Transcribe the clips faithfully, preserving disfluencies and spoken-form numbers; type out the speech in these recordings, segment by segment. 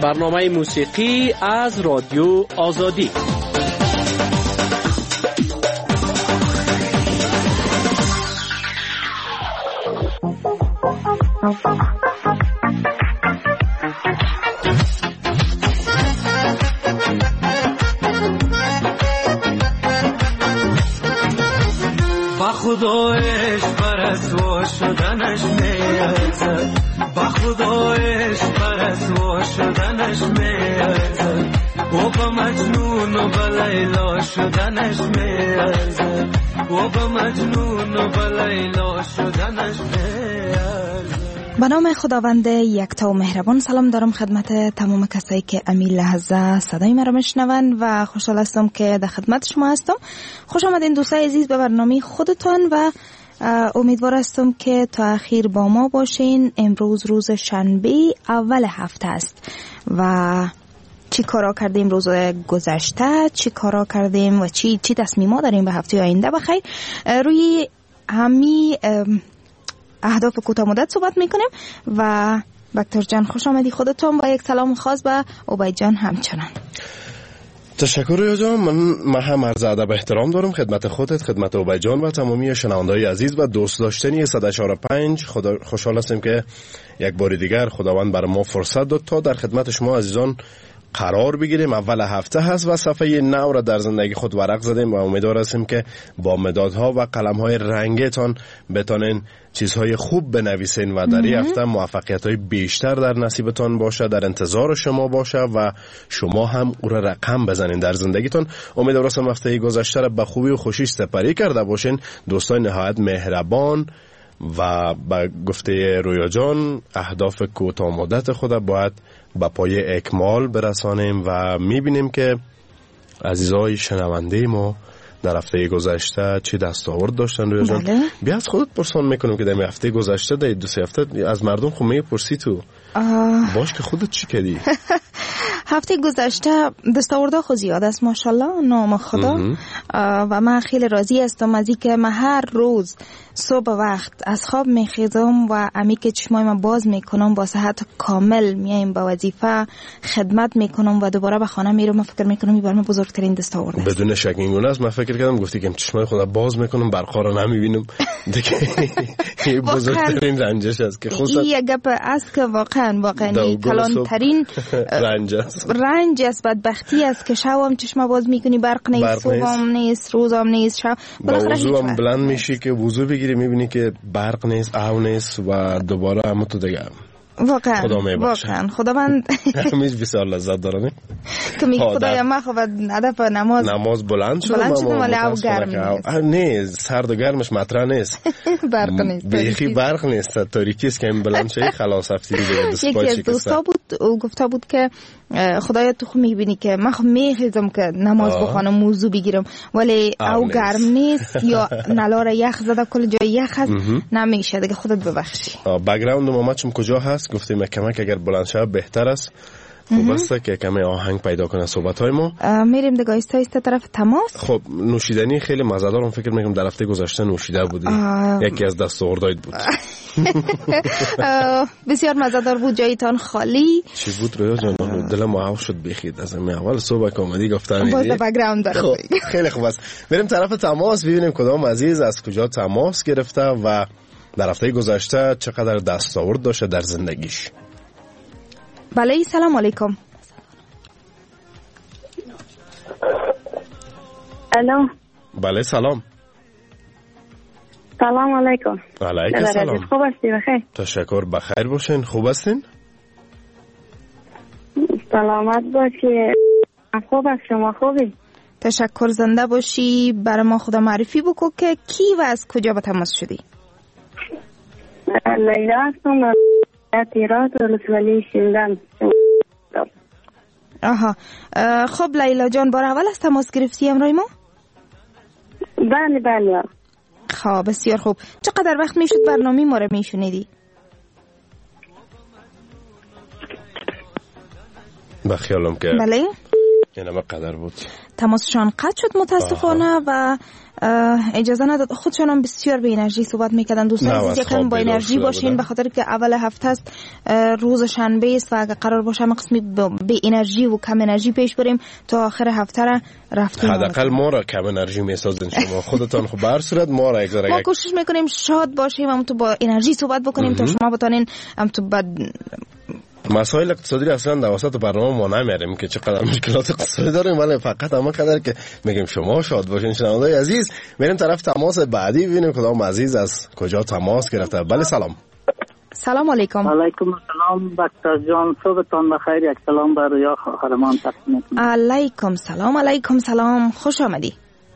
برنامه موسیقی از رادیو آزادی. با خدایش برسوا شدنش میارزد، با خدایش برسوا شدنش میارزد، و با مجنون و با لیلا شدنش میارزد، و با مجنون و با لیلا شدنش میارزد. به نام خداوند یکتا و مهربان سلام دارم خدمت تمام کسایی که امی لحظه صدای مرا میشنون و خوشحال هستم که در خدمت شما هستم. خوش آمدین دوستای عزیز به برنامه خودتان و امیدوار هستم که تا اخیر با ما باشین. امروز روز شنبه اول هفته است و چی کارا کردیم روز گذشته، چی کارا کردیم و چی چی تصمیمات داریم به هفته آینده. بخیر روی همی اهداف کوتاه مدت صحبت میکنیم و بکتر جان خوش آمدی خودتون. با یک سلام خاص به عبید جان همچنان. تشکر رویا جان. من من هم عرض ادب احترام دارم خدمت خودت، خدمت عبید جان و تمامی شنونده‌های عزیز و دوست داشتنی صد و چهار و پنج. خدا خوشحال هستیم که یک بار دیگر خداوند برای ما فرصت داد تا در خدمت شما عزیزان قرار بگیریم. اول هفته هست و صفحه نو را در زندگی خود ورق زدیم و امیدوار هستیم که با مدادها و قلم‌های رنگیتان بتونین چیزهای خوب بنویسین و در این هفته موفقیت‌های بیشتر در نصیبتان باشه، در انتظار شما باشه و شما هم او را رقم بزنین در زندگیتان. امیدوار هستم هفته گذشته را به خوبی و خوشی سپری کرده باشین. دوستان نهایت مهربان و با گفته رویا جان اهداف کوتاه مدت خود باید به پای اکمال برسانیم و میبینیم که عزیزای شنونده ما در هفته گذشته چی دستاورد داشتن رویا جان. بله. بیا از خودت پرسان میکنم که در هفته گذشته در دو سه هفته از مردم خب میپرسی تو آه. باش که خودت چی کردی؟ هفته گذشته دستاورده خود زیاد است ماشاءالله نام خدا و من خیلی راضی هستم از اینکه من هر روز صبح وقت از خواب میخیزم و امی که چشمای من باز میکنم با صحت کامل میایم به وظیفه خدمت میکنم و دوباره به خانه میرم. من فکر میکنم این برام بزرگترین دستاورد است. بدون شک این گونه است. من فکر کردم گفتی که چشمای خدا باز میکنم برقا رو نمیبینم دیگه. این بزرگترین رنجش است که خصوصا این یک گپ است که واقعا واقعا کلانترین رنج است. رنج است، بدبختی است که شبم چشم باز میکنی برق نیست، صبحم نیست، روزم نیست، شب وضوام بلند میشی که وضو بگیری میبینی که برق نیست، آو نیست و دوباره همون تو دیگه واقعا خدا میبخشه. واقعا خداوند همیشه بسیار لذت داره که می خدای ما خب هدف نماز نماز بلند شد بلند شد ولی او گرم نیست، سرد و گرمش مطرح نیست، برق نیست، بیخی برق نیست، تاریکی است که این بلند شد خلاص افتی دیگه دست پای یکی از دوستا بود او گفته بود که خدایا تو خود میبینی که من خب میخیزم که نماز بخوانم موضوع بگیرم ولی او گرم نیست یا نلار یخ زده کل جای یخ هست نمیشه دیگه، خودت ببخشی. بک‌گراند ما چون کجا هست گفتیم کمک اگر بلند شه بهتر است. خوب است که کمی آهنگ پیدا کنه صحبت های ما. میریم دیگه ایستا ایستا طرف تماس. خب نوشیدنی خیلی مزه‌دارم، فکر میکنم در هفته گذشته نوشیده بودی. یکی از دستاوردات بود. بسیار مزه‌دار بود، جایتان خالی. چی بود رویا جان؟ دلم معاف شد بخید از من اول صبح کمدی گفتم باز در بک‌گراند داره. خب خیلی خوب است. بریم طرف تماس ببینیم کدام عزیز از کجا تماس گرفته و در هفته گذشته چقدر دستاورد داشته در زندگیش. بله سلام علیکم. الو. بله سلام. سلام علیکم. علیکم سلام. خوب هستی؟ بخیر. تشکر، بخیر باشین. خوب هستین؟ سلامت باشی. خوب است، شما خوبی؟ تشکر، زنده باشی. برای ما خدا معرفی بکو که کی و از کجا به تماس شدی؟ لیلا هستم، تیرات ولسوالی شیلدن. آها خب لیلا جان بار اول از تماس گرفتی امروی ما؟ بله بله. خب بسیار خوب. چقدر وقت میشد برنامه ما رو میشنیدی؟ بخیالم که بله اینم قدر بود. تماسشان قطع شد متاسفانه و اجازه نداد. خودشون هم بسیار به انرژی صحبت میکردن. دوستان عزیز یکم با انرژی باشین، به خاطر که اول هفته است، روز شنبه است و اگر قرار باشه ما قسمی به انرژی و کم انرژی پیش بریم تا آخر هفته را رفتیم. حداقل ما را کم انرژی میسازین شما خودتان. خب به هر صورت ما را یک ما کوشش میکنیم شاد باشیم، هم تو با انرژی صحبت بکنیم تا شما بتونین هم تو بعد مسائل اقتصادی اصلا در وسط برنامه ما نمیاریم که چقدر مشکلات اقتصادی داریم، ولی فقط همه قدر که میگیم شما شاد باشین. شنونده‌های عزیز، میریم طرف تماس بعدی ببینیم کدام عزیز از کجا تماس گرفته. بله سلام. سلام علیکم. علیکم السلام دکتر جان، صبحتان بخیر. یک سلام بر رویا خواهرمان تقدیم می‌کنم. علیکم سلام. علیکم سلام، خوش آمدی.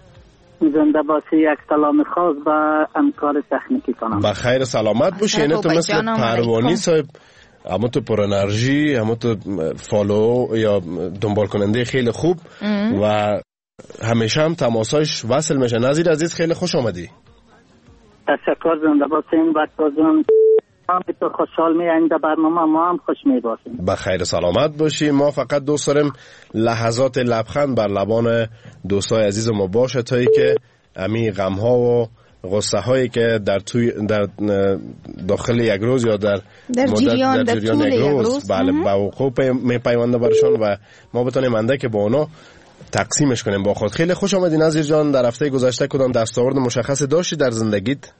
زنده باشی. یک سلام خاص به همکار تکنیکی کنم. بخیر سلامت باشی. اینه تو مثل پروانی صاحب، اما تو پر انرژی، اما تو فالو یا دنبال کننده خیلی خوب ام. و همیشه هم تماسایش وصل میشه. نظیر عزیز خیلی خوش آمدی. تشکر. زنده باشین دکتر جان. ما تو خوشحال می آینده برنامه ما هم خوش می باشیم. بخیر سلامت باشی. ما فقط دوست داریم لحظات لبخند بر لبان دوستای عزیز ما باشه تا ای که امی غم ها و غصه هایی که در توی در داخل یک روز یا در در جریان در طول یک روز, روز بله به وقوع می پیونده برشان و ما بتونیم انده که با اونا تقسیمش کنیم با خود. خیلی خوش آمدی نظیر جان. در هفته گذشته کدام دستاورد مشخص داشتی در زندگیت؟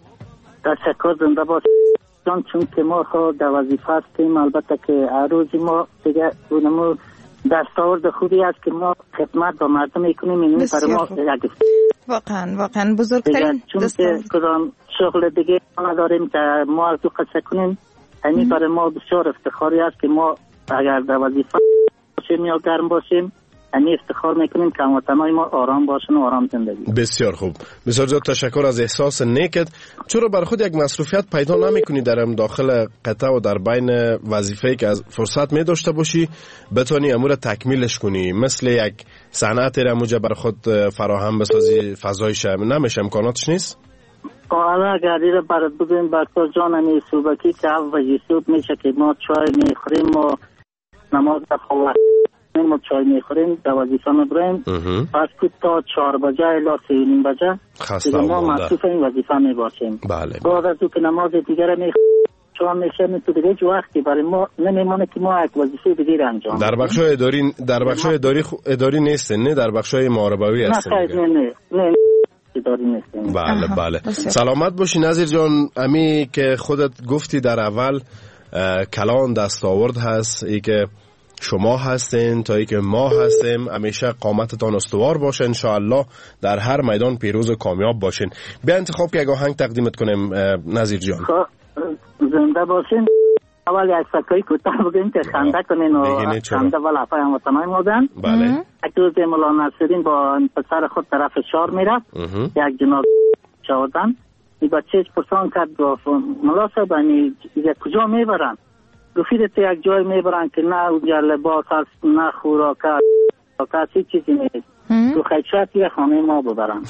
تشکر. زنده باش جان. چون که ما خود در وظیفه هستیم، البته که هر روزی ما دیگه اونمو دستاورد خوبی است که ما خدمت با مردم میکنیم. این برای ما یک واقعا واقعا بزرگترین چون که کدام شغل دیگه نداریم که ما از تو قصه کنیم. همین برای ما بسیار افتخاری است که ما اگر در وظیفه باشیم یا گرم باشیم، همین افتخار میکنیم که هموطنهای ما آرام باشن و آرام زندگی. بسیار خوب. بسیار زیاد تشکر از احساس نیکت. چرا بر خود یک مصروفیت پیدا نمیکنی در داخل قطعه و در بین وظیفه‌ای که از فرصت می داشته باشی بتونی امور تکمیلش کنی؟ مثل یک صنعت را موجب بر خود فراهم بسازی، فضایش نمیشه، امکاناتش نیست؟ حالا اگر رو برات بگویم دکتر جان، همی صبحی که اول صبح میشه که ما چای میخوریم و نماز خواهد ما چای میخوریم، در وظیفه میبریم، پس که تا چهار بجه الا سه و نیم بجه خسته ما مصروف این وظیفه میباشیم. بله. بعد از او که نماز دیگر میخوریم چون میشه تو دیگه جو وقتی برای ما نمیمونه که ما یک وظیفه دیگر انجام در بخشای اداری در بخشای اداری اداری نیست، نه در بخشای محاربوی هستن. نه نه نه اداری نیست. بله بله. سلامت باشی نظیر جان. امی که خودت گفتی در اول کلان دستاورد هست، ای که شما هستین تا ای که ما هستیم، همیشه قامتتان استوار باشه ان شاء الله، در هر میدان پیروز و کامیاب باشین. بیا انتخاب که یک آهنگ تقدیمت کنیم نظیر جان. زنده باشین. اول یک سکایی کوتاه بگیم که خنده کنین و خنده و لفای هموطنای ما بودن. بله. یک روز مولا نصرالدین با پسر خود طرف شار میرفت، یک جناب چاودن، این بچهش پرسان کرد گفت مولا صاحب این کجا میبرن؟ گفتید تو یک جای میبرن که نه اونجا لباس هست، نه خوراک هست، هیچ چیزی نیست. تو خیشت یه خانه ما ببرن.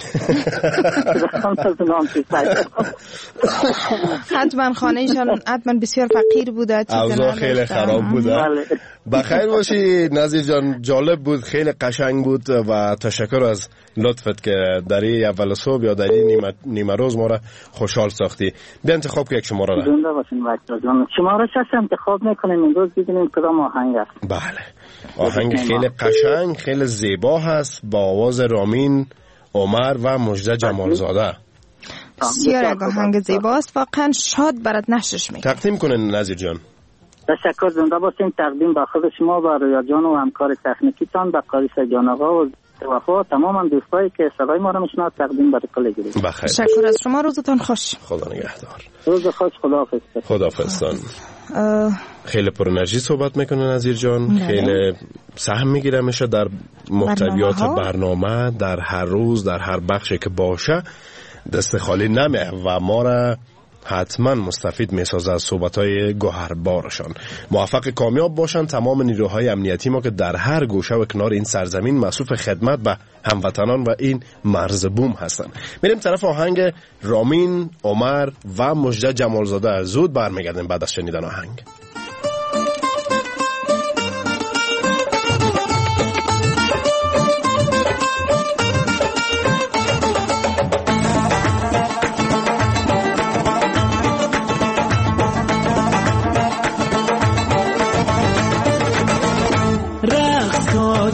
حتما خانه ایشان حتما بسیار فقیر بوده، اوضاع خیلی خراب بوده. بخیر باشی نظیر جان. جالب بود، خیلی قشنگ بود و تشکر از لطفت که در این اول صبح یا در این نیمه روز ما را خوشحال ساختی. بیا انتخاب که یک شماره را. زنده باشین بچه‌ها جان. شماره شش انتخاب میکنیم امروز، ببینیم کدام آهنگ است. بله. آهنگ خیلی قشنگ، خیلی زیبا هست با آواز رامین عمر و مجده جمالزاده. بسیار آهنگ زیباست، واقعا شاد برات نشش میکنه. تقدیم کنین نظیر جان. تشکر. زنده باشین. تقدیم با خود شما و رویا جان و همکار تکنیکی تان با قاریس جان آقا و وفا تمام دوستایی که صدای ما را میشنوند تقدیم برای کل گروه. بخیر. تشکر از شما. روزتون خوش. خدا نگهدار. روز خوش. خداحافظ. خداحافظتان. خیلی پر انرژی صحبت میکنه نظیر جان. خیلی سهم میگیره میشه در محتویات برنامه، در هر روز در هر بخشی که باشه دست خالی نمیه و ما را حتما مستفید میسازه از صحبت‌های گوهربارشان. موفق کامیاب باشن تمام نیروهای امنیتی ما که در هر گوشه و کنار این سرزمین مصروف خدمت به هموطنان و این مرز بوم هستن. میریم طرف آهنگ رامین عمر و مجده جمالزاده. زود برمیگردیم بعد از شنیدن آهنگ.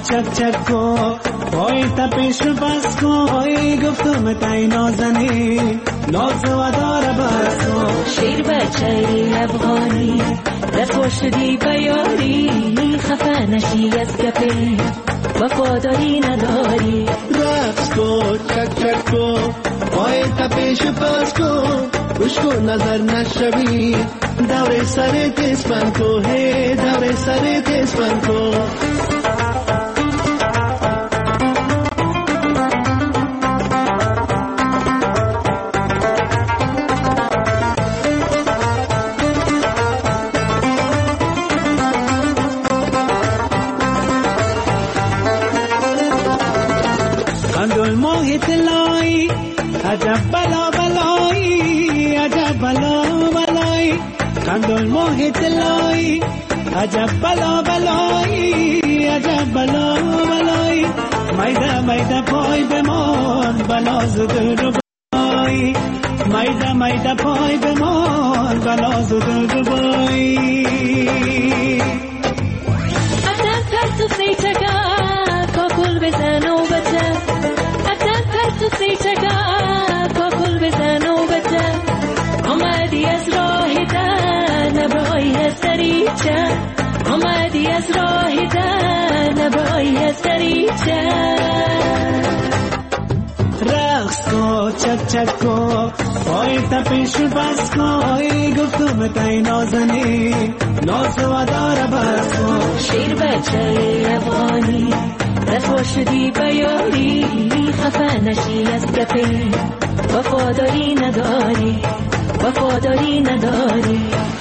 چک چک کو پای تپش بس کو ای گفتم تای نازنی ناز و دار بس کو شیر بچه افغانی رسوا شدی بیاری خفه نشی از گپی وفاداری نداری رقص کو چک چک کو پای تپش بس کو گوش کو نظر نشوی دور سر تسپن کو ہے دور سر تسپن کو قندل ماه تلایی عجب بلا بلایی عجب بلا بلایی قندل ماه تلایی عجب بلا بلایی عجب بلا بلایی میده میده پای بمان بلاز دل رو بایی میده میده پای بمان بلاز دل رو بایی ابدن پرتو سیچگا کاکل بزن و بچه ابدن پرتو سیچگا کاکل بزن و بچه آمدی از راه در نبایی از دریچه آمدی از راه در نبایی از دریچه رقص کو چک چک کو پای تپش بس کو ای گفتم تای نازنی ناز و دار بس کو شیر بچه افغانی رسوا شدی بیاری خفه نشی از گپی وفاداری نداری وفاداری نداری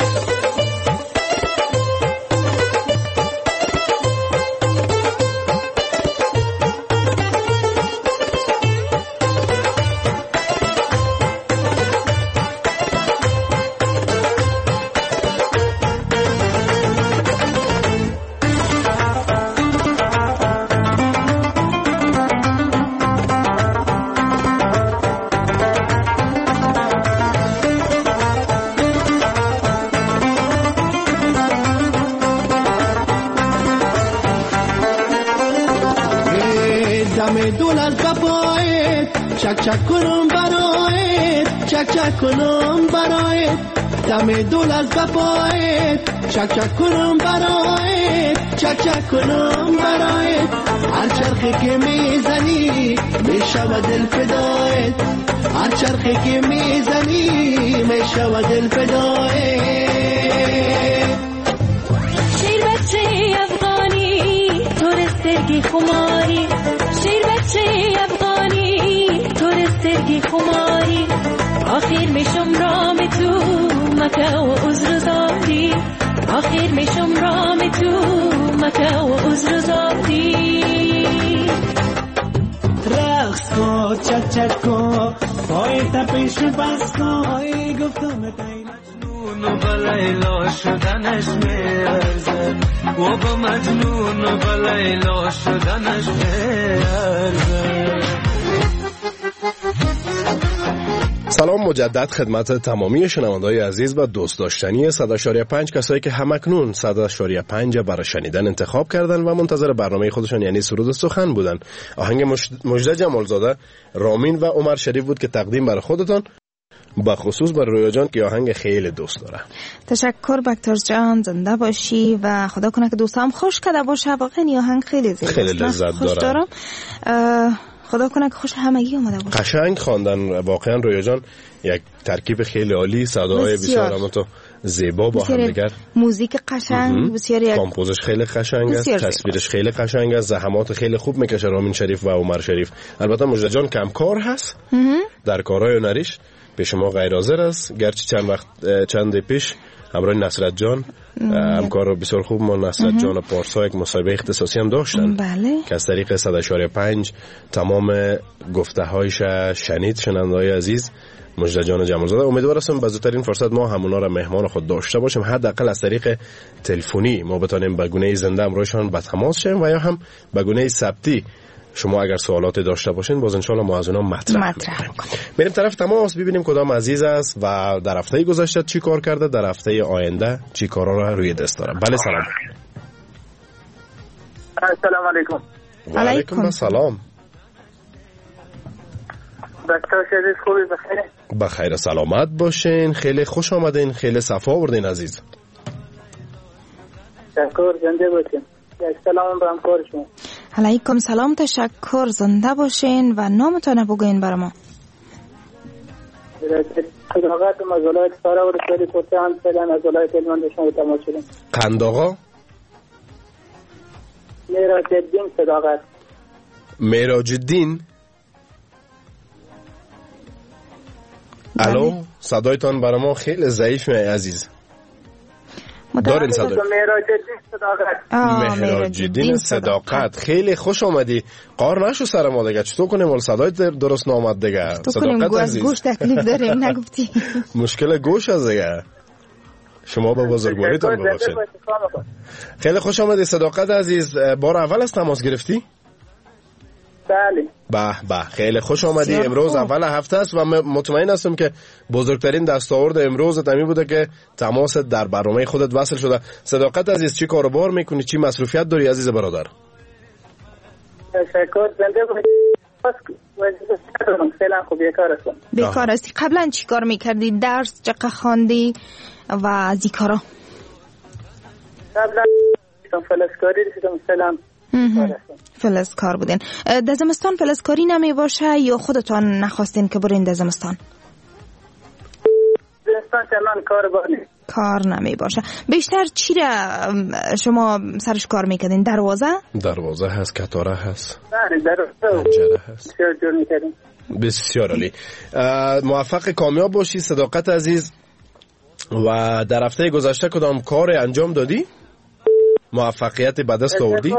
چک چک کنم برایت چک چک کنم برایت دم دول از بپایت چک چک کنم برایت چک چک کنم برایت هر چرخی که میزنی میشود دل فدایت هر چرخی که میزنی میشود دل فدایت شیر بچه افغانی تو رسترگی خماری شیر بچه افغانی تو رسترگی خماری آخر میشم رام تو مکه و عذر زاری آخر میشم رام تو مکه و عذر زاری رقص کو چک چک کو پای تپش بس کو ای گفتم تای مجنون و بلیلا شدنش میارزه و با مجنون و بلیلا شدنش میارزه. سلام مجدد خدمت تمامی شنونده‌های عزیز و دوست داشتنی صد و پنج کسایی که همکنون صد و پنج برای شنیدن انتخاب کردن و منتظر برنامه خودشان یعنی سرود و سخن بودن. آهنگ مجده جمالزاده، رامین و عمر شریف بود که تقدیم برای خودتان، با خصوص بر رویا جان که آهنگ خیلی دوست داره. تشکر بکتر جان، زنده باشی و خدا کنه که دوستام خوش کرده باشه. واقعا آهنگ خیلی زیباست، خیلی لذت داره. خدا کنه که خوش همگی اومده باشه. قشنگ خواندن واقعا رویا جان، یک ترکیب خیلی عالی، صداهای بسیار همتو زیبا با هم دیگر، موزیک قشنگ، بسیار کامپوزش خیلی قشنگ است، تصویرش خیلی قشنگ است، زحمات خیلی خوب میکشه رامین شریف و عمر شریف. البته مجده جان کمکار هست در کارهای هنریش، پیش ما غیر حاضر است، گرچه چند وقت چند پیش همراه نصرت جان همکار بسیار خوب ما نصرت جان پارسا یک مصاحبه اختصاصی هم داشتن، بله، که از طریق صد و پنج تمام گفته هایش شنید شنونده‌های عزیز. مجده جان جمالزاده، امیدوار هستم به زودترین فرصت ما همونا را مهمان خود داشته باشیم، حداقل از طریق تلفنی ما بتونیم به گونه زنده امروزشان به تماس شیم و یا هم به گونه ثبتی شما اگر سوالاتی داشته باشین باز انشالله ما از اونا مطرح می‌کنیم. میریم طرف تماس ببینیم کدام عزیز است و در هفته گذشته چی کار کرده، در هفته آینده چی کارا را روی دست داره. بله سلام. السلام علیکم. و علیکم السلام. دکتر شدید خوبی بخیر؟ بخیر سلامت باشین. خیلی خوش آمدین، خیلی صفا آوردین عزیز. تشکر، زنده باشین. سلام به همکار شما. علیکم سلام، تشکر، زنده باشین و نامتان بگوین برای ما. صداقت مزالات سارا و رسالی پرسه هم فیلن از ولایت علمان شما تماس شدیم. قند آقا؟ میراج الدین صداقت. میراج الدین؟ الو، صدایتان برای ما خیلی ضعیف می عزیز. دارین صدای؟ میراج الدین صداقت. میراج الدین صداقت. خیلی خوش آمدی. قار نشو سر ما دیگه. چطور کنیم ول صدای درست نامد دیگه؟ صداقت عزیز. گوش تکلیف داریم نگفتی. مشکل گوش از دیگه. شما به بزرگواریتان ببخشید. خیلی خوش آمدی صداقت عزیز. بار اول از تماس گرفتی؟ بله. به به خیلی خوش آمدی. امروز اول هفته است و مطمئن هستم که بزرگترین دستاورد امروز تمی بوده که تماس در برنامه خودت وصل شده. صداقت عزیز، چی کاروبار میکنی؟ چی مصروفیت داری عزیز برادر؟ تشکر، زنده باشی. فعلا خوب بیکار هستم. بیکار هستی. قبلا چی کار میکردی؟ درس چقدر خواندی و از این کارا؟ قبلا فلزکاری رسیدم. فعلا فلزکار بودین. در زمستان فلزکاری نمی باشه یا خودتان نخواستین که برین در زمستان؟ زمستان چنان کار بانی کار نمی باشه. بیشتر چی را شما سرش کار میکردین؟ دروازه؟ دروازه هست، کتاره هست، بله دروازه پنجره هست. بسیار جور میکردیم. بسیار عالی. موفق کامیاب باشی صداقت عزیز. و در هفته گذشته کدام کار انجام دادی؟ موفقیت به دست آوردی؟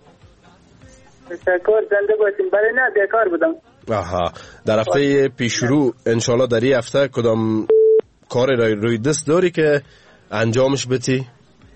تشکر، زنده باشیم. برای نه بیکار بودم. آها، در هفته پیشرو انشالله در این هفته کدام کار روی دست داری که انجامش بتی؟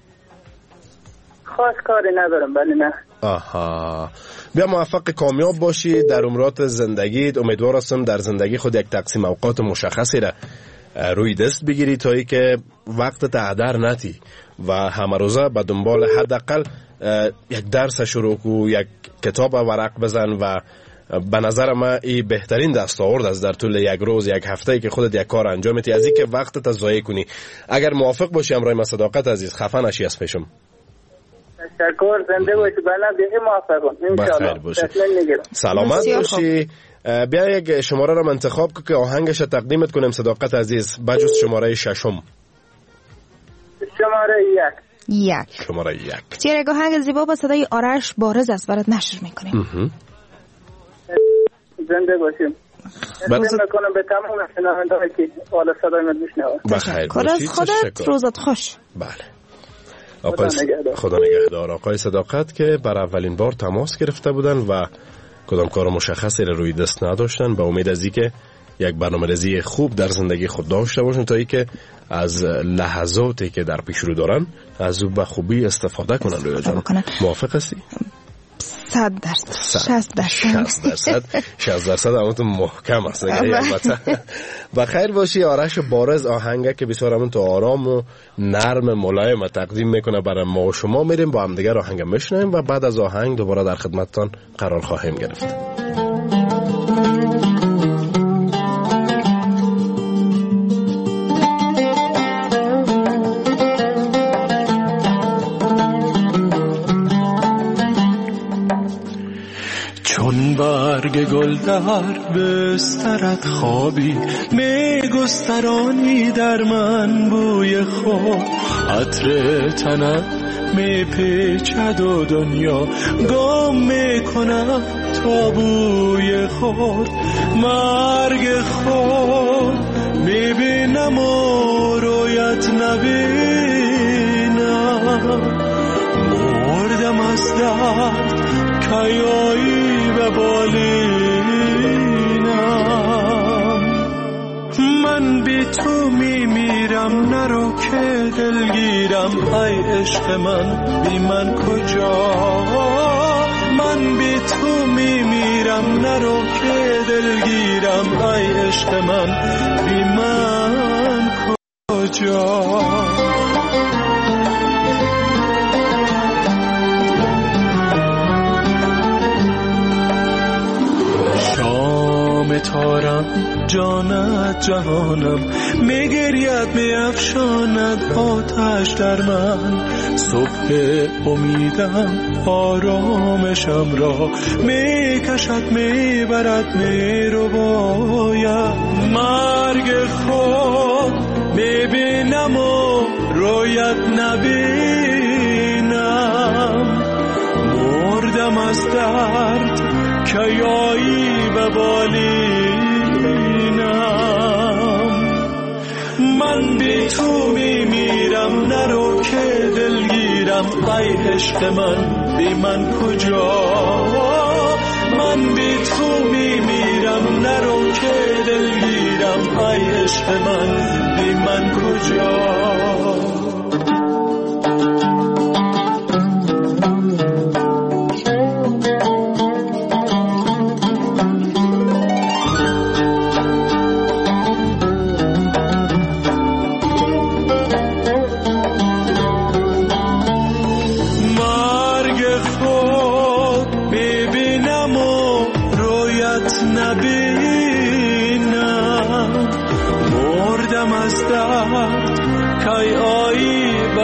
خاص کاری ندارم. بله نه. آها، بیا موفق کامیاب باشی در امورات زندگیت. امیدوار هستم در زندگی خود یک تقسیم اوقات مشخصی را روی دست بگیری تا ای که وقت هدر نتی و همه روزه به دنبال حداقل یک درس شروع کو، یک کتاب ورق بزن و به نظر من این بهترین دستاورد است در طول یک روز یک هفته ای که خودت یک کار انجام میدی از این که وقتت ضایع کنی. اگر موافق باشی امروز ما صداقت عزیز خفه نشی از پیشم. تشکر، زنده باشی. بله به موافقم ان شاء الله. سلامت باشی. بیا یک شماره را انتخاب که آهنگش تقدیمت کنیم صداقت عزیز بجز شماره ششم. شماره یک. یک. شماره یک. چیره آهنگ زیبا با صدای آرش بارز است برات نشر میکنیم. زنده باشیم. بله. میکنم به تمام شنوندهایی که حالا صدای من میشنوند. بخیر باشی. خودت روزت خوش. بله. آقای خدا نگهدار. آقای صداقت که بر اولین بار تماس گرفته بودن و کدام کار مشخصی را روی دست نداشتن، به امید از اینکه یک برنامه‌ریزی خوب در زندگی خود داشته باشن تا اینکه از لحظاتی که در پیش رو دارن از او به خوبی استفاده کنن. رویا جان موافق هستی؟ صد درصد. شصت درصد. شصت درصد. شصت درصد همون محکم است. البته. بخیر باشی. آرش بارز آهنگه که بسیار همون تو آرام و نرم ملایم تقدیم میکنه برای ما و شما. میریم با هم دیگه آهنگ میشنویم و بعد از آهنگ دوباره در خدمتتان قرار خواهیم گرفت. چون برگ گل در بسترت خوابی میگسترانی در من بوی خود، عطر تنت میپیچد و دنیا گم میکنم تا بوی خود. مرگ خود میبینم و رویت نبینم، مردم از درد کیایی به بالینم. من بی تو میمیرم نرو که دلگیرم، ای عشق من بی من کجا. من بی تو میمیرم نرو که دلگیرم، ای عشق من بی من کجا. جانم جانت جهانم، میگرید میافشاند آتش در من. صبح امیدم آرامشم را میکشد میبرد میرباید. مرگ خود میبینم و رویت نبینم، مردم از درد که یایی به بالینم. من بی تو میمیرم نرو که دلگیرم، ای عشق من بی من کجا. من بی تو میمیرم نرو که دلگیرم، ای عشق من بی من کجا. کی آیی به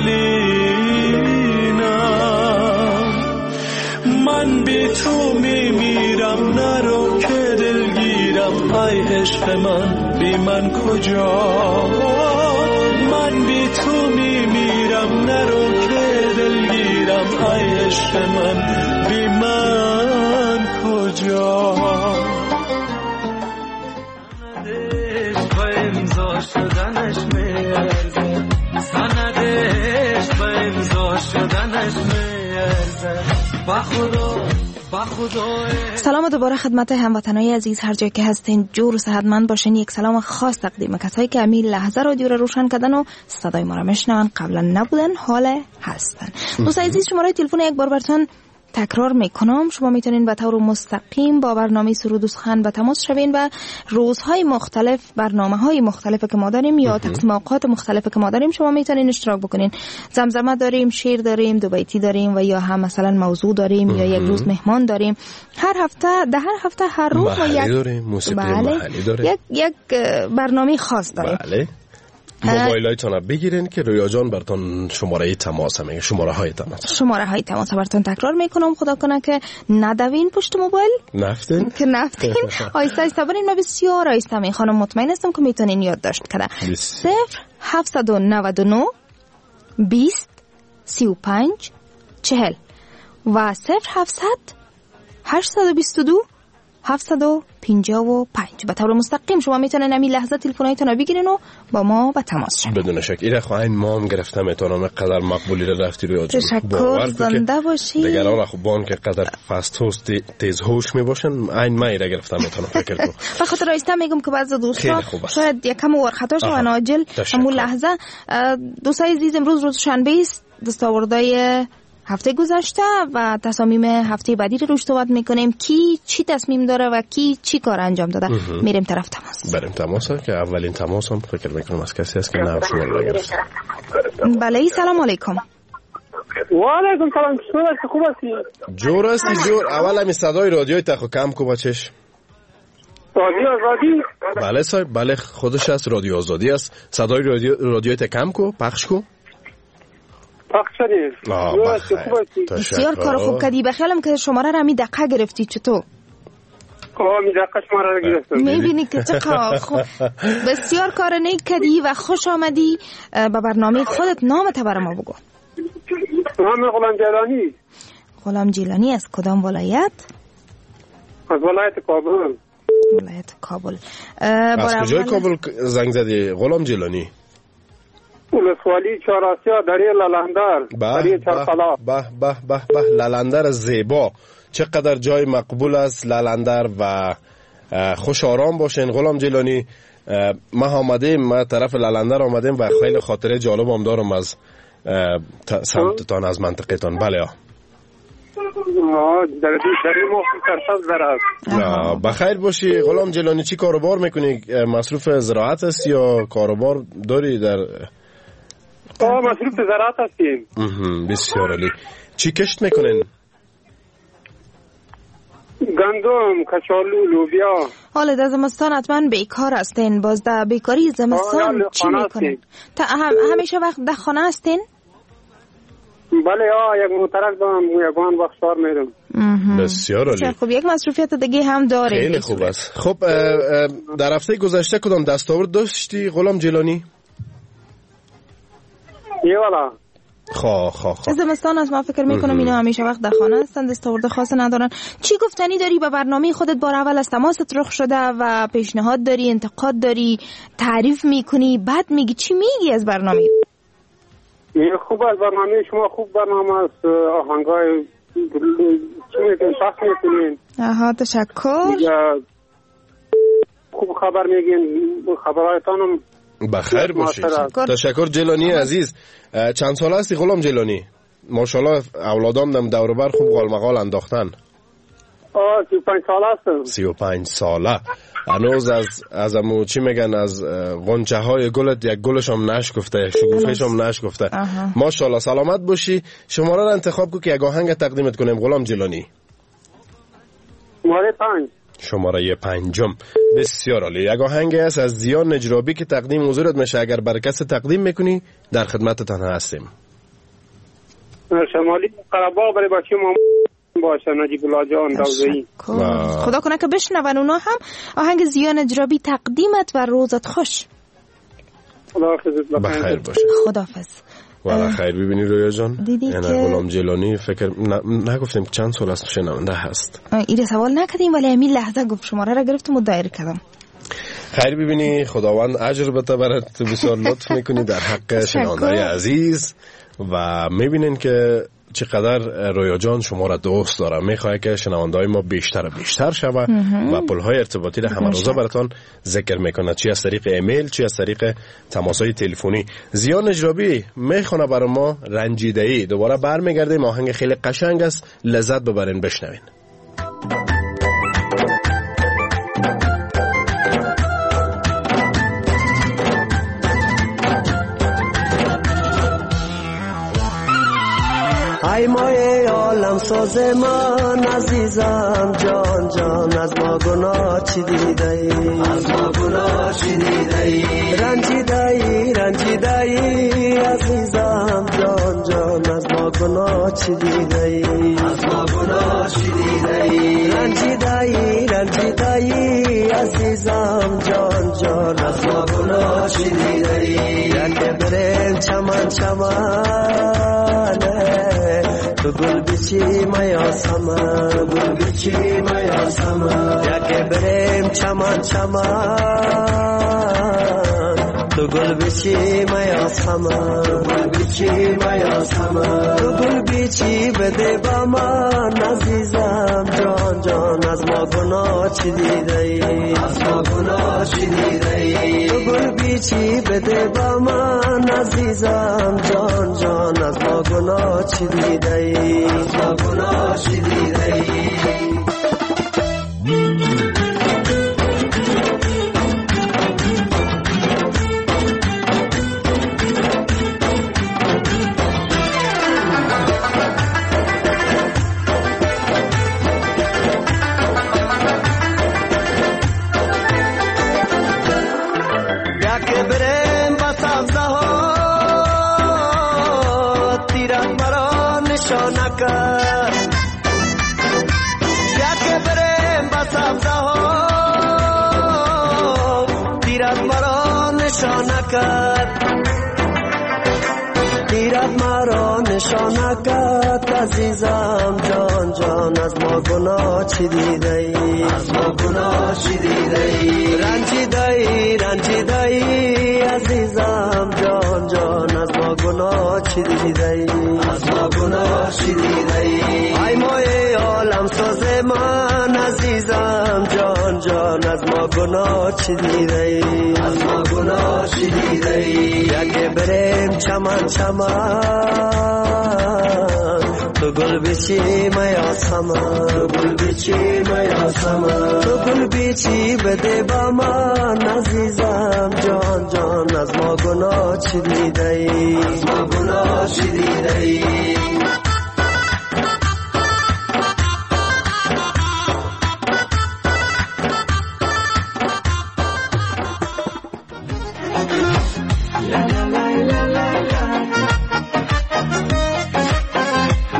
بالینم، من بی تو میمیرم نرو که دلگیرم، ای عشق من بی من کجا. من بی تو میمیرم نرو که دلگیرم، ای عشق من بی من کجا. شدنش میارزه سندش به امضا شدنش میارزه با خدا با خدا. سلام دوباره خدمت هموطنای عزیز هر جای که هستین، جور و صحتمند باشین. یک سلام خاص تقدیم کسایی که همین لحظه رادیو رو روشن کردن و صدای ما را میشنون، قبلا نبودن حالا هستن. دوستان عزیز شماره تلفن یک بار براتون تکرار میکنم، شما میتونین به طور مستقیم با برنامه سرود و سخن به تماس شوین و روزهای مختلف برنامه های مختلفی که ما داریم یا تقسیم اوقات مختلفی که ما داریم شما میتونین اشتراک بکنین. زمزمه داریم، شعر داریم، دو بیتی داریم و یا هم مثلا موضوع داریم یا یک روز مهمان داریم. هر هفته ده هر هفته هر روز و یک داریم موسیقی بله. محلی داریم. یک یک برنامه خاص داریم. بله. موبایلایتون بگیرین که رویا جان براتون شماره تماس میگه، شماره های تماس شماره های تماس براتون تکرار میکنم. خدا کنه که ندوین پشت موبایل، نفتین که نفتین آیسته آیسته برین. من بسیار آیسته می خانم مطمئن هستم که میتونین یادداشت کنه. صفر هفتصد و نود و نه بیست سی و پنج چهل و صفر هفتصد هشتصد و بیست و دو هفتصد و پنجاه و پنج. به طور مستقیم شما میتونین همین لحظه تلفن‌هایتون رو بگیرین و با ما به تماس شین. بدون شک ایره خواهین ما هم گرفته میتونم قدر مقبولی رو رفتی روی آجون. تشکر، زنده باشی. دیگران را خوبان که قدر فست هوست تیز هوش میباشن این ما ایره گرفته میتونم فکر کنم. به خاطر رایسته میگم که بعضی دوستا شاید یکم ورخطا شون عاجل همون لحظه. دوستای عزیز امروز روز شنبه است، دستاوردهای هفته گذشته و تصامیم هفته بعدی رو روش صحبت میکنیم. کی چی تصمیم داره و کی چی کار انجام داده. میریم طرف تماس. بریم تماس که اولین تماس هم فکر میکنم از کسی است که نه شما رو گرفت. بله سلام علیکم. و علیکم سلام. شما خوب هستی؟ جور هستی جور. اول همی صدای رادیوی تخو کم کو بچش. رادیو آزادی؟ بله صاحب بله خودش است، رادیو آزادی است. صدای رادیو رادیوی ت کم کو پخش کو. بسیار کار خوب کردی. بخیالم که شماره رو همی دقیقه گرفتی. چطور؟ می دقیقه شماره رو گرفتم. میبینی که چقدر خوب. بسیار کار نیک کردی و خوش آمدی. به برنامه خودت نامت بر ما بگو. نام غلام جیلانی. غلام جیلانی از کدام ولایت؟ از ولایت کابل. ولایت کابل. از کجای کابل زنگ زدی غلام جیلانی؟ ولسوالی چهار آسیا دری لالندر دری چرخلا. به به به به لالندر زیبا. چقدر جای مقبول است لالندر و خوش آرام باشین. غلام جیلانی ما آمدیم، ما طرف لالندر آمدیم و خیلی خاطره جالب هم دارم از سمتتان از منطقه تان. بله ها در دری موقع سرسبز برست. بخیر باشی غلام جیلانی. چی کاروبار میکنی؟ مصروف زراعت است یا کاروبار داری در آه مصروف زراعت هستیم. بسیار عالی. چی کشت میکنین؟ گندم، کچالو، لوبیا. حالا در زمستان حتما بیکار هستین، باز در بیکاری زمستان چی میکنین؟ تا هم همیشه وقت در خانه هستین؟ بله آه یک مترک دارم، یکان وقت سار میرم. بسیار عالی. خب یک مصروفیت دیگه هم داره. خیلی خوب است. خب در هفته گذشته کدام دستاورد داشتی غلام جیلانی؟ یه والا خواه خواه خواه زمستان است، ما فکر میکنم اینا همیشه وقت در خانه هستند، دستاورد خاص ندارن. چی گفتنی داری به برنامه خودت؟ بار اول از تماست رخ شده و پیشنهاد داری، انتقاد داری، تعریف میکنی، بعد میگی چی میگی از برنامه؟ یه خوب از برنامه شما، خوب برنامه است، آهنگای چی میکنین پخش میکنین. آها تشکر. خوب خبر میگین، خبرهایتانم بخیر باشید. تشکر جیلانی عزیز. چند ساله هستی غلام جیلانی؟ ماشاءالله اولادام دم دور بر خوب قالمقال انداختن. آه سی و پنج ساله هستم. سی و پنج ساله هنوز از از امو چی میگن از غنچه های گلت یک گلش هم نشکفته، یک شکوفهش هم نشکفته. ماشاءالله سلامت باشی. شماره را انتخاب کو که یک آهنگ تقدیمت کنیم غلام جیلانی. شماره پنج. شماره پنجم. بسیار عالی. یک آهنگ است از زیان نجرابی که تقدیم حضورت میشه. اگر برای کسی تقدیم میکنی در خدمتتان هستیم. شمالی قره‌باغ برای بچه ما باشه، نجیب الله جان دوزه‌ای. خدا کنه که بشنون اونا هم آهنگ زیان نجرابی تقدیمت و روزت خوش. خداحافظ. بخیر باشه. خداحافظ. والا خیر. ببینی رویا جان، دیدی یعنی که غلام جیلانی فکر نگفتیم چند سال است شنونده هست. این سوال نکردیم ولی همین لحظه گفت شماره را گرفتم و دایر کردم. خیر. ببینی خداوند اجر بده برات، بسیار لطف میکنی در حق شنونده‌های عزیز و میبینین که چقدر رویا جان شما را دوست داره، میخواد که شنونده‌های ما بیشتر و بیشتر شوه و پل‌های ارتباطی را همه روزه براتون ذکر میکنه، چی از طریق ایمیل چی از طریق تماس‌های تلفنی. زیان نجرابی میخونه برای ما رنجیده‌ای. دوباره برمیگردیم، آهنگ خیلی قشنگ است، لذت ببرین، بشنوین. ای مایه عالم ساز من عزیزم جان جان، از ما گناه چی دیده ای؟ از ما گناه چی دیده ای؟ رنجیده ای رنجیده ای عزیزم جان جان، از ما گناه چی دیده ای؟ از ما گناه چی دیده ای؟ رنجیده ای رنجیده ای عزیزم جان جان، از ما گناه چی دیده ای؟ یک بریم چمن چمن تو گل بچی میا سما، گل بچی میا سما، یک بریم چمن چمن تو گل بچی میا سما، گل بچی میا سما، تو گل بچی بده با من عزیزم جان جان، از ما گناه چی دیده ای؟ از ما گناه چی دیده ای؟ تو گل بچی بده با من عزیزم جان جان، از ما گناه چی دیده ای؟ از ما گناه چی دیده ای؟ تیرت مرا نشانکت عزیزم جان جان، از ما گناه چی دیده ای؟ از ما گناه چی دیده ای؟ رنجیده ای رنجیده ای عزیزم جان جان، از ما گناه چی دیده ای؟ از ما گناه چی دیده ای؟ ای مایه عالم ساز من عزیزم جان جان، از ما گناه چی دیده ای؟ از ما گناه چی دیده ای؟ یک بریم چمن چمن تو گل بچی میا سما، گل بچی میا سما، تو گل بچی بده با من عزیزم جان جان، از ما گناه چی دیده ای؟ از ما گناه چی دیده ای؟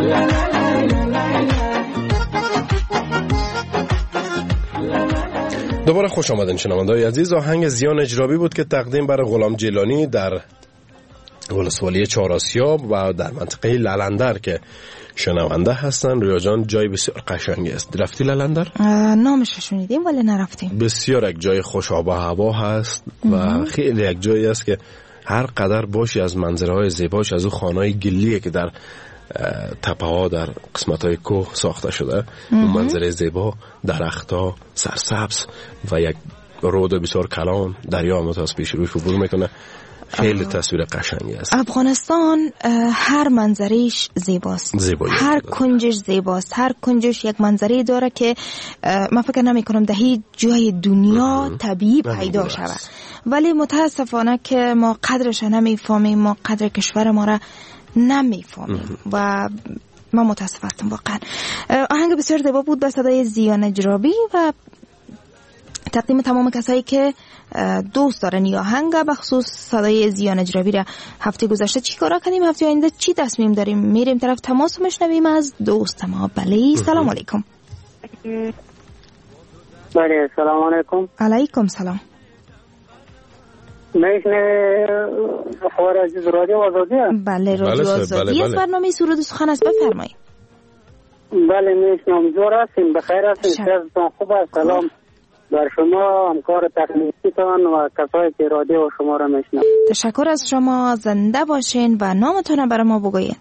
دوباره خوش آمدین شنونده‌های عزیز. آهنگ زیان اجرابی بود که تقدیم برای غلام جیلانی در ولسوالی چهار آسیاب و در منطقه للندر که شنونده هستن. رویا جان جای بسیار قشنگی است. رفتی للندر؟ نامش شنیدیم ولی نرفتیم. بسیار یک جای خوش آب و هوا هست و خیلی یک جایی است که هر قدر باشی از منظرهای زیباش، از اون خانه‌های گلیه که در تپه ها در قسمت های کوه ساخته شده، اون منظره زیبا، درختها سرسبز و یک رود بسیار کلان، دریا هم از پیش روش عبور میکنه. خیلی تصویر قشنگی است. افغانستان هر منظریش زیباست، زیبایی هر کنجش زیباست، هر کنجش یک منظری داره که من فکر نمی کنم در هیچ جای دنیا طبیعی پیدا شود. ولی متاسفانه که ما قدرش نمیفهمیم، ما قدر کشور ما را نمیفهمیم و من متاسف هستم واقعا. آهنگ بسیار زیبا بود به صدای زیان اجرابی و تقدیم تمام کسایی که دوست دارن این آهنگ، به خصوص صدای زیان اجرابی را. هفته گذشته چی کارا کردیم، هفته آینده چی تصمیم داریم؟ میریم طرف تماس میشنویم از دوست ما. بله سلام علیکم. بله سلام علیکم. علیکم سلام. میشنه خبر عزیز رادیو آزادی است؟ بله رادیو آزادی است. برنامه سرود و سخن است، بفرمایید. بله میشنم. زور هستیم، بخیر هستیم، صحتتان خوب است؟ سلام بر شما، همکار تکنیکیتان و کسایی که رادیو شما را میشنم. تشکر از شما، زنده باشین و نامتون برای ما بگوین.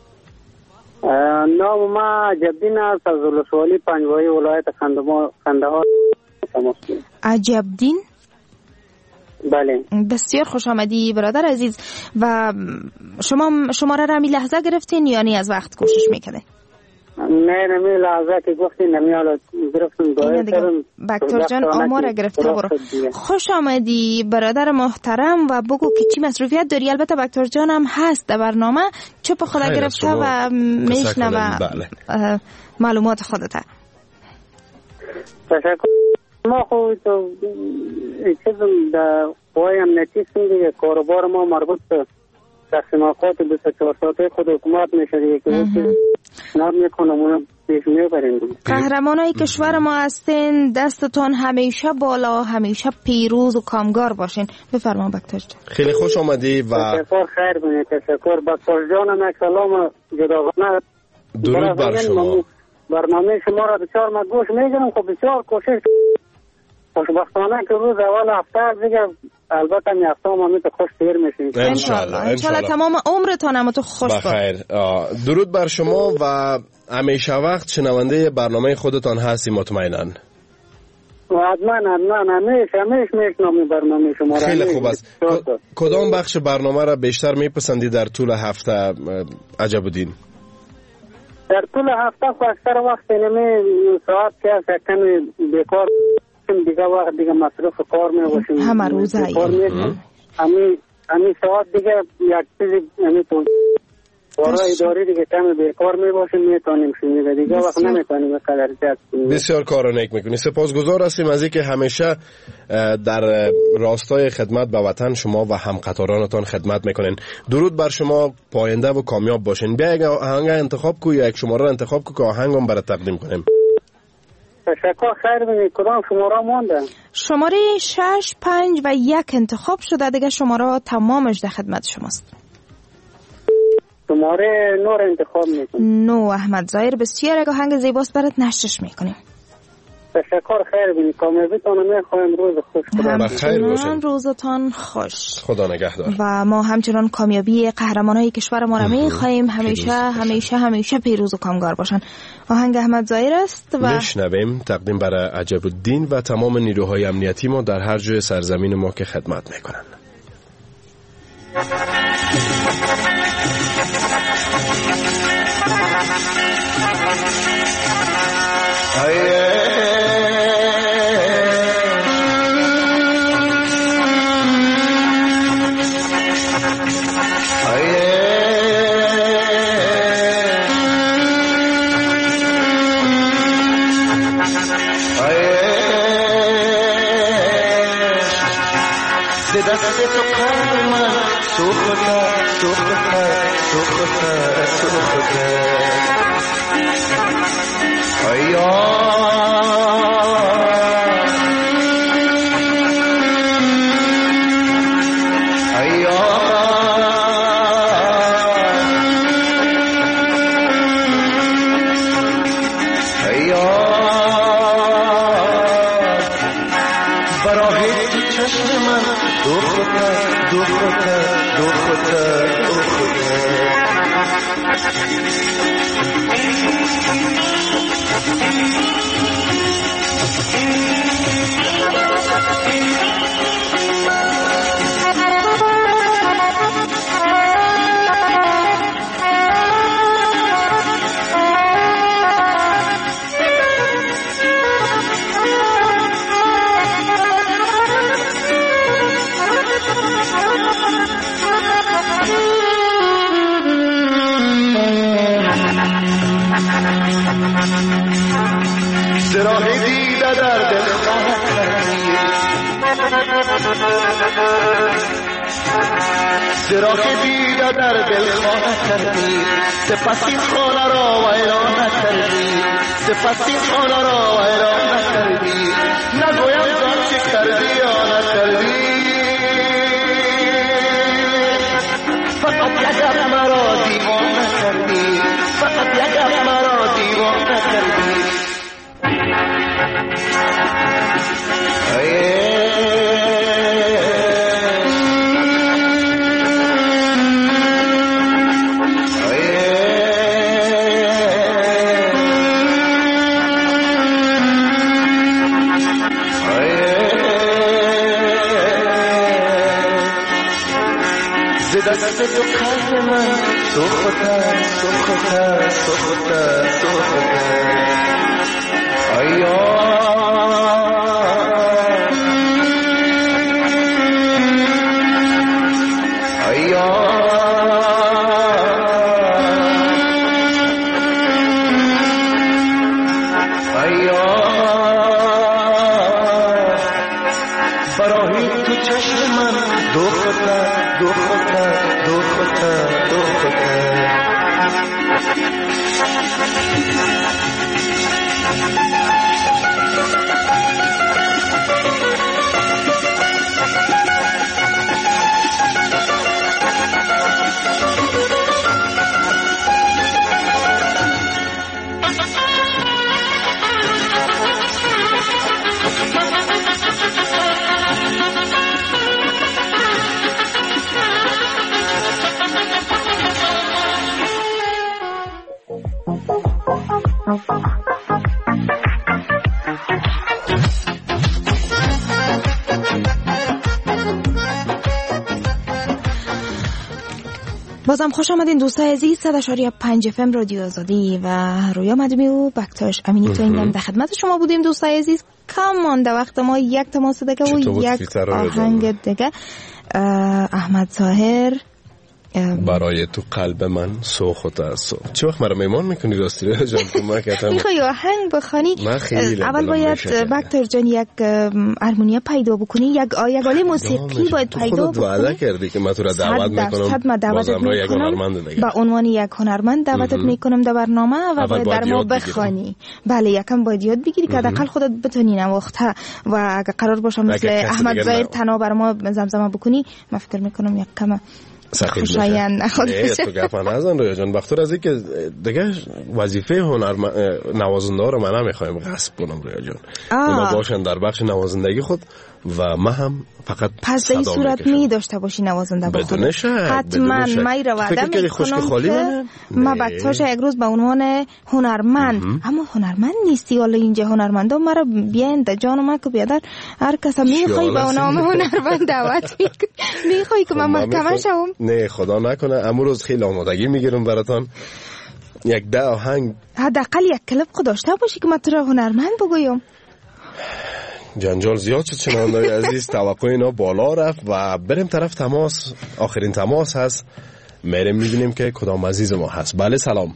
نام ما عجبدین است، از ولسوالی پنجوائی ولایت قندهار. عجبدین؟ بله. بسیار خوش آمدی برادر عزیز. و شما شماره را می لحظه گرفتین یا نی از وقت کوشش میکنه؟ نه نمی لحظه که گفتین نمی حالا گرفتیم. بکتر جان آمار گرفته برو. خوش آمدی برادر محترم و بگو که چی مصروفیت داری. البته بکتر جان هم هست در برنامه، چپ خدا گرفته و میشنوه معلومات خودته. تشکر. ما خود تو چیزم در قوای امنیتی دیگه کاروبار ما مربوط به تقسیمات بیست و چهار ساعته خود حکومت میشه دیگه که اون چیز نام میکنم اونم پیش میبریم. قهرمانای کشور ما هستین، دستتون همیشه بالا، همیشه پیروز و کامگار باشین. بفرما بکتر جان. خیلی خوش آمدی و تشکر. خیر بینید. تشکر. بکتر جانم یک سلام جداگانه درود بر شما. برنامه شما را بسیار من گوش میگیرم. خب بسیار کوشش خوشبختانه که روز اول هفته دیگه البته می هفته هم همیت خوش تیر میشیم انشالله. انشالله تمام عمرتان هم تو خوش بخیر. درود بر شما و همیشه وقت شنونده برنامه خودتان هستی مطمئنن. حتما حتما همیشه همیشه میشنم برنامه شما را. خیلی خوب است. کدام بخش برنامه را بیشتر میپسندی در طول هفته عجبدین؟ در طول هفته خو اکثر وقت نمی ساعت که از کمی بیکار دیگه وقت دیگه مصرف کار می باشیم، همه روز هایی همی همی ساعت دیگه یک چیزی همی تو برای اداری دیگه کمی بیکار می باشیم میتونیم شنیده دیگه وقت نمیتونیم بقدر زیاد. بسیار کار نیک میکنی. سپاسگزار هستیم از اینکه همیشه در راستای خدمت به وطن شما و همقطارانتان خدمت میکنین. درود بر شما، پاینده و کامیاب باشین. بیا یک آهنگ انتخاب کو یا یک شماره را انتخاب کو که آهنگم برات تقدیم کنیم. تشکر. خیر بینید. کدام شماره مونده؟ شماره شش پنج و یک انتخاب شده دیگه. شماره تمامش در خدمت شماست. شماره نور انتخاب میکنیم. نو احمد ظاهر. بسیار یک آهنگ زیباست برات نشرش میکنیم. تشکر. خیر بینید. کامیابیتون میخوایم. روز خوش. خدا بخیر باشین. روزتان خوش. خدا نگهدار. و ما همچنان کامیابی قهرمانای کشور ما را میخوایم. همیشه همیشه همیشه پیروز و کامگار باشن. آهنگ احمد ظاهر است و میشنویم تقدیم برای عجبالدین و تمام نیروهای امنیتی ما در هر جای سرزمین ما که خدمت میکنن. دست تو قلبم سوخته سوخته سوخته سوخته چشم من دختر دختر دختر دختر زراحی دیده در دل خانه کردی زراحی دیده در دل خانه کردی سپس این خانه را ویران کردی سپس این خانه را ویران کردی نگویم زن چه کردی یا نکردی فقط یکم مرا دیوانه کردی فقط یکم مرا دیوانه کردی دست تو قلب من سوخته سوخته سوخته سوخته آیا آیا آیا برای تو چشم من دختر دختر دختر دختر بازم خوش آمدین دوستای عزیز. صد و چهار و پنج اف ام رادیو آزادی و رویا مدمی و بکتاش امینی تو این در خدمت شما بودیم دوستای عزیز. کم مانده وقت ما یک تماس دیگه و یک آهنگ دیگه. احمد طاهر برای تو قلب من سوخته است. چه وقت مرا میمان میکنی راستی رو جان کمکتم میخوای آهنگ بخوانی؟ اول باید بکتر جان یک هارمونیا پیدا بکنی، یک یک آله موسیقی باید پیدا بکنی. خودت وعده کردی که من تو را دعوت میکنم، بازم را یک هنرمند دیگه با عنوان یک هنرمند دعوتت میکنم در برنامه و باید در ما بخوانی. بله یکم باید یاد بگیری که حداقل خودت بتونی نواخته و اگه قرار باشه مثل احمد ظاهر تنها بر ما زمزمه بکنی، من فکر میکنم یک کم خوشایند نخواد بشه. تو گپ نزن رویا جان. بخاطر از اینکه دیگه وظیفه هنر نوازنده ها رو من نمیخوایم غصب کنم رویا جان. اونا باشن در بخش نوازندگی خود و من هم فقط پس در این صورت می داشته باشی نوازنده با خود. حتما می رو وعده می کنم که ما بکتاش یک روز به عنوان هنرمند، اما هنرمند نیستی. حالا اینجا هنرمندا مرا بیاین در جان ما که بیادر هر کس میخوای به نام هنرمند دعوت میکنی، میخوای که من محکمه شوم؟ نه خدا نکنه. امروز خیلی آمادگی میگیرم براتان. یک ده آهنگ حداقل یک کلیپ خود داشته باشی که من تو را هنرمند بگویم. جنجال زیاد شد شنوندگان عزیز، توقع اینا بالا رفت و بریم طرف تماس. آخرین تماس هست، میریم میبینیم که کدام عزیز ما هست. بله سلام.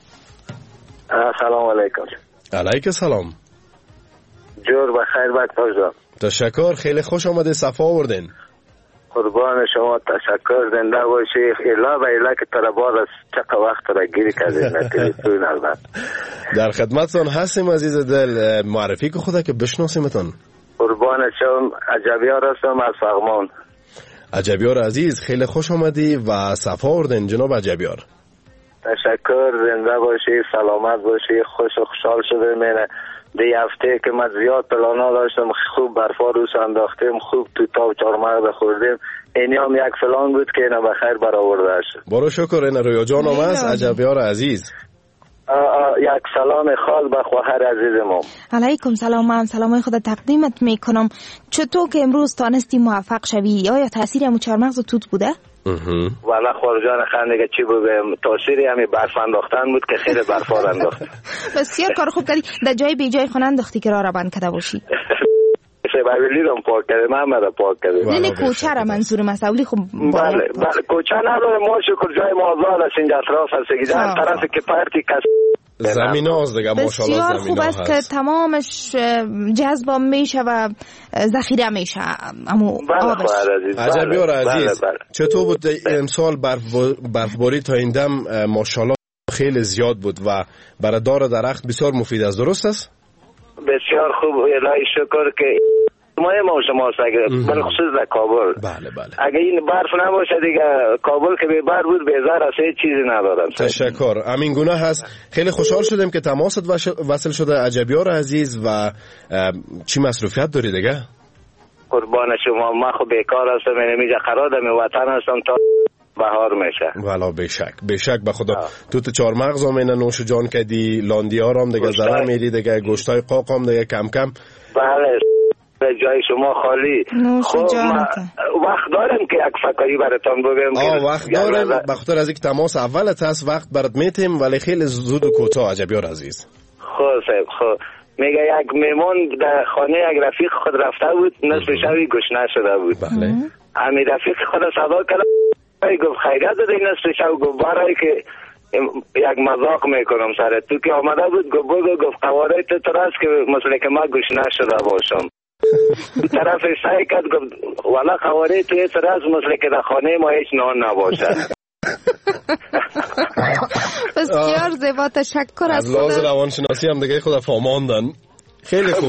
سلام علیکم. علیک سلام. جور بخیر بکتاش جان. تشکر، خیلی خوش آمده، صفا آوردین. قربان شما، تشکر. زنده باشی. الا و الا که تر بعد از چقدر وقت را گیری کردین نتیجتون. البته در خدمتتون هستیم عزیز دل. معرفی که خدا که بشناسیمتون. قربان شما، عجبیار هستم از فغمان. عجبیار عزیز خیلی خوش آمدی و صفا آوردین جناب عجبیار. تشکر، زنده باشی، سلامت باشی، خوش و خوشحال شده مینه. دی هفته که من زیاد پلانا داشتم، خوب برفا روش انداختیم، خوب تو تاب چارمغز خوردیم. اینی هم یک فلان بود که اینا بخیر برآورده شد. برو شکر. این رویا جان هم است، عجبیار عزیز. آ آ یک سلام خاص به خواهر عزیزم. علیکم سلام. من سلامای خود تقدیمت میکنم. چطور که امروز تانستی موفق شوی؟ آیا تاثیر همون چارمغز توت بوده؟ والا خورجان خندگه چی بگم، تاثیری همی برف انداختن بود که خیلی برفا انداخت. بسیار کار خوب کردی. در جای بی جای خونه انداختی که راه را بند کرده باشی. سببیلی رو پاک کرده، من مرا پاک کرده. نه نه کوچه را منظور مسئولی خب. بله بله کوچه نداره، ما شکر جای ما آزاد است، اینجا اطراف هست که در طرف که پرتی کس زمین هاست دیگه. ماشاءالله بسیار خوب است که تمامش جذب میشه و ذخیره میشه امو آبش. عجبیار عزیز. چطور بود امسال برفباری تا این دم؟ ماشاءالله خیلی زیاد بود و برای دار درخت بسیار مفید است، درست است؟ بسیار خوب، الهی شکر که ما ما شما سگ بل خصوص در کابل. بله بله. اگه این برف نباشه دیگه کابل که بی بر بود بیزار است، هیچ چیزی ندارم. تشکر. همین گونه هست. خیلی خوشحال شدیم که تماست وصل شده عجبیار عزیز. و چی مصروفیت داری دیگه؟ قربان شما، ما خب بیکار هستم، اینجا قرادم وطن هستم تا بهار میشه. والا بشک بشک به خدا. تو تو چهار مغز هم اینا نوش جان کدی، لاندیار هم دیگه زره میری دیگه، گوشتای قاق هم دیگه کم کم. بله جای شما خالی. خب وقت دارم که یک فکری براتون بگم. آه وقت دارم، به خاطر از اینکه تماس اولت هست وقت برات میتیم، ولی خیلی زود و کوتاه عجبیار عزیز. خب صاحب خب میگه یک میمون در خانه یک رفیق خود رفته بود، نصف شبی گشنه شده بود. بله. همین رفیق خود صدا کرد، گفت خیریت داری نصف شب؟ گفت برای که یک مذاق میکنم سر تو که آمده بود. گفت بگو، گفت قواره تو تراست که مثل که من گشنه شده باشم. طرف سعی کرد گفت والا قواره تو تراست مثل که در خانه ما هیچ نان نباشه. بسیار زیبا، تشکر از خدا. از لحاظ روانشناسی هم دیگه خدا فهماندن. خیلی خوب.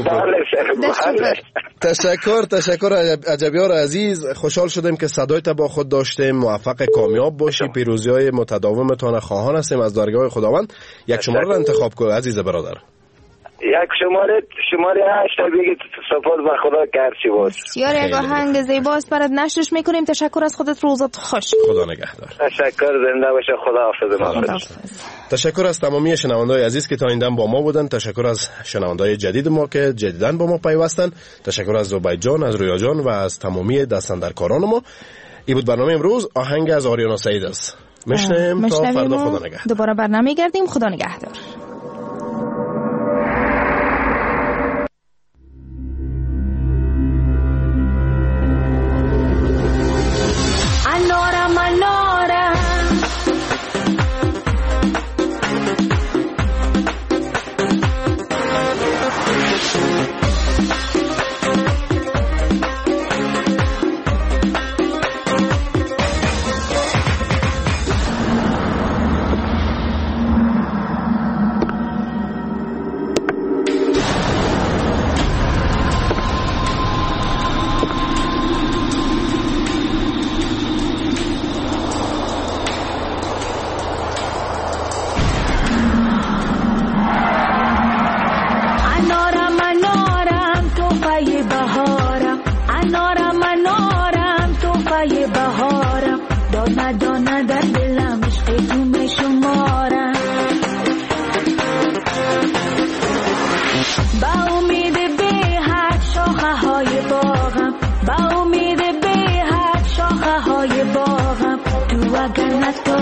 تشکر تشکر عجبیار عزیز. خوشحال شدیم که صدایت با خود داشتیم. موفق کامیاب باشی. پیروزی های متداومتان خواهان هستیم از درگاه خداوند. یک شماره را انتخاب کن عزیز برادر. یک شماره شماره هشت بگید سپاس به خدا کرد چی بود. بسیار یک آهنگ زیباست برات نشرش میکنیم. تشکر از خودت، روزت خوش. خدا نگهدار. تشکر، زنده باشه. خدا حافظ. تشکر از تمامی شنونده‌های عزیز که تا این دم با ما بودن. تشکر از شنونده‌های جدید ما که جدیداً با ما پیوستن. تشکر از زبید جان، از رویا جان و از تمامی دستاندرکاران ما. این بود برنامه امروز. آهنگ از آریانا سعید است. میشنیم تا فردا. خدا نگهدار. دوباره برنامه گردیم. خدا نگهدار. با امید به هر شاخه های باغم تو اگر نتو